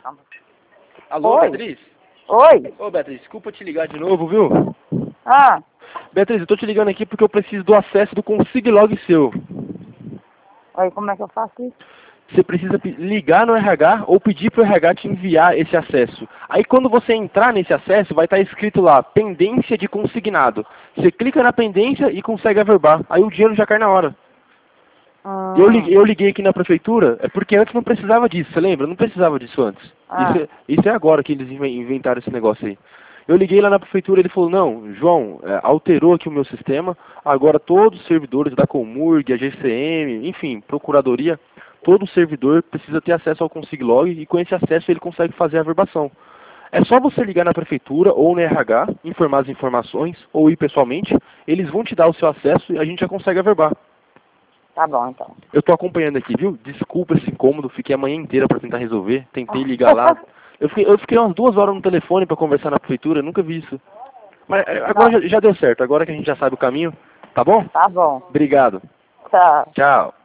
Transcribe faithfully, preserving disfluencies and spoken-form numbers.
Alô, Oi. Beatriz? Oi. Ô, Beatriz, desculpa te ligar de novo, viu? Ah, Beatriz, eu tô te ligando aqui porque eu preciso do acesso do Consiglog seu. oi, como é que eu faço isso? Você precisa pe- ligar no R H ou pedir pro R H te enviar esse acesso. Aí quando você entrar nesse acesso, vai estar escrito lá, pendência de consignado. Você clica na pendência e consegue averbar. Aí o dinheiro já cai na hora. Eu Hum, liguei, eu liguei aqui na prefeitura, é porque antes não precisava disso, você lembra? Não precisava disso antes. Isso ah, é, isso é agora que eles inven- inventaram esse negócio aí. Eu liguei lá na prefeitura, ele falou, não, João, é, alterou aqui o meu sistema, agora todos os servidores da Comurg, a G C M, enfim, Procuradoria, todo servidor precisa ter acesso ao Consiglog e com esse acesso ele consegue fazer a averbação. É só você ligar na prefeitura ou no R H, informar as informações, ou ir pessoalmente, eles vão te dar o seu acesso e a gente já consegue averbar. tá bom então. Eu tô acompanhando aqui, viu? Desculpa esse incômodo, fiquei a manhã inteira pra tentar resolver, tentei ligar lá. Eu fiquei, eu fiquei umas duas horas no telefone pra conversar na prefeitura, nunca vi isso. Mas eh, agora Não, já, já deu certo, agora que a gente já sabe o caminho, tá bom? tá bom. Obrigado. Tchau. Tchau.